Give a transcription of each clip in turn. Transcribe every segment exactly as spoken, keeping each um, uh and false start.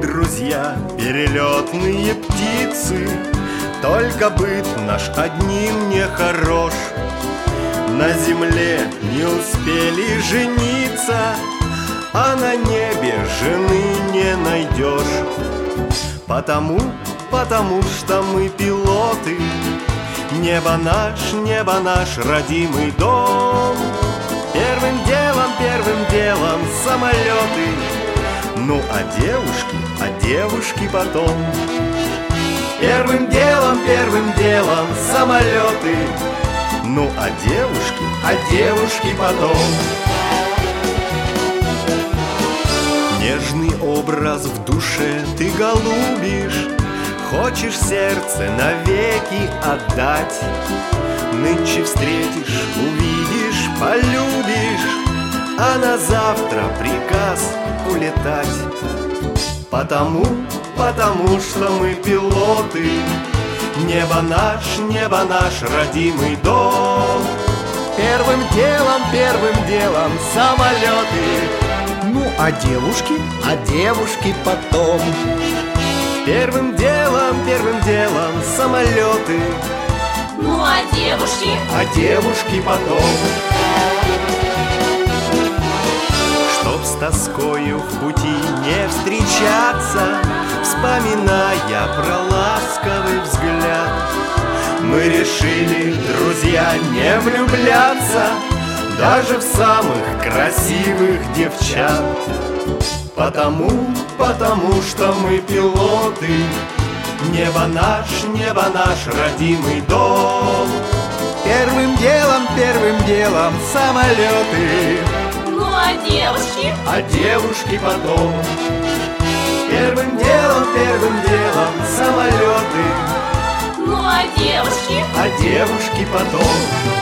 друзья, перелетные птицы, только быт наш одним не хорош. На земле не успели жениться, а на небе жены не найдешь. Потому, потому что мы пилоты, небо наш, небо наш родимый дом. Первым делом, первым делом самолеты, ну а девушки, а девушки потом. Первым делом, первым делом самолеты, ну а девушки, а девушки потом. Нежный образ в душе ты голубишь, хочешь сердце навеки отдать. Нынче встретишь, увидишь, полюбишь, а на завтра приказ улетать. Потому, потому что мы пилоты, небо наш, небо наш родимый дом. Первым делом, первым делом самолеты, ну а девушки, а девушки потом. Первым делом, первым делом самолеты, ну а девушки, а девушки потом. Чтоб с тоскою в пути не встречаться, вспоминая про ласковый взгляд, мы решили, друзья, не влюбляться даже в самых красивых девчат. Потому, потому что мы пилоты, небо наш, небо наш родимый дом. Первым делом, первым делом самолеты, ну а девушки, а девушки потом. Первым делом, первым делом самолеты, ну а девушки, а девушки потом.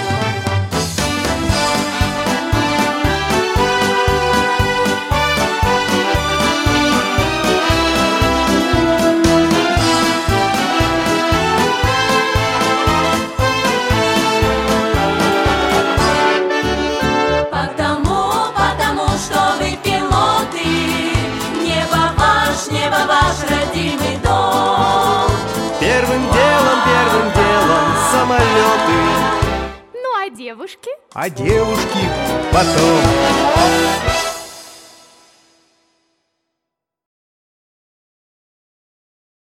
Первым делом, первым делом самолеты, ну а девушки, а девушки потом.